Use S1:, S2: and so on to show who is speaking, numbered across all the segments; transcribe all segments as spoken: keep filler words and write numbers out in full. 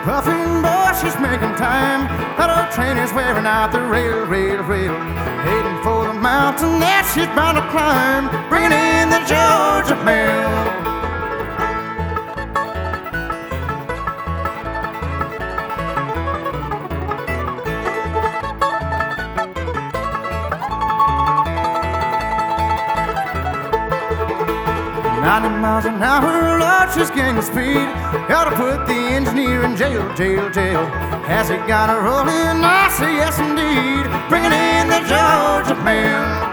S1: puffing, boy, she's making time. That old train is wearing out the rail, rail, rail. Heading for the mountain that she's bound to climb, bringing in the Georgia mail. ninety miles an hour, Lord, she's gaining speed. Gotta put the engineer in jail, jail, jail. Has he got her rolling? I say yes, indeed. Bringing in the Georgia mail.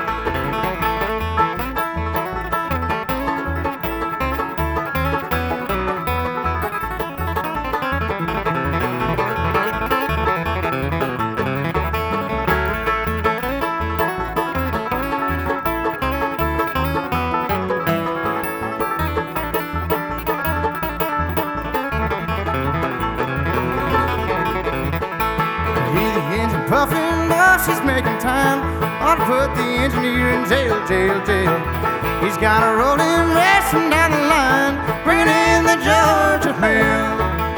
S1: Puffin', but she's making time. Ought to put the engineer in jail, jail, jail. He's got a rolling, racing down the line, bringing in the Georgia mail.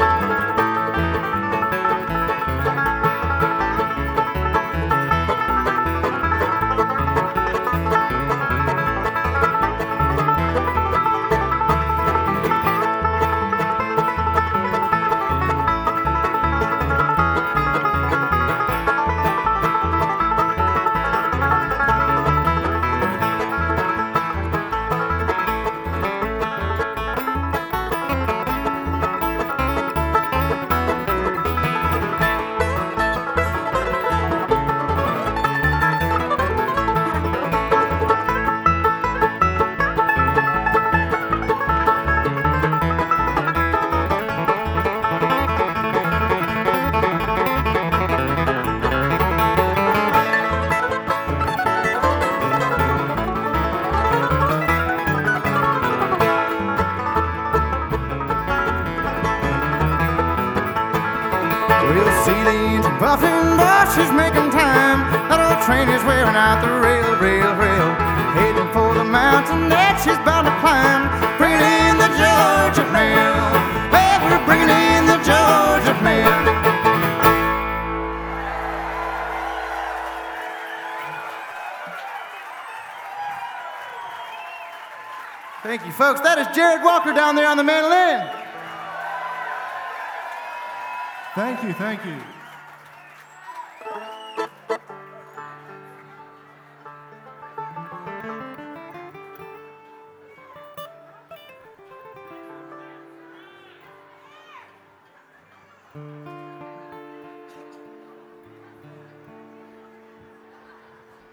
S1: We'll see the engine puffing, but she's making time. That old train is wearing out the rail, rail, rail. Heading for the mountain that she's bound to climb, bringing in the Georgia mail. Hey, we're bringing in the Georgia mail. Thank you, folks. That is Jared Walker down there on the mandolin.
S2: Thank you, thank you.
S1: Thank you.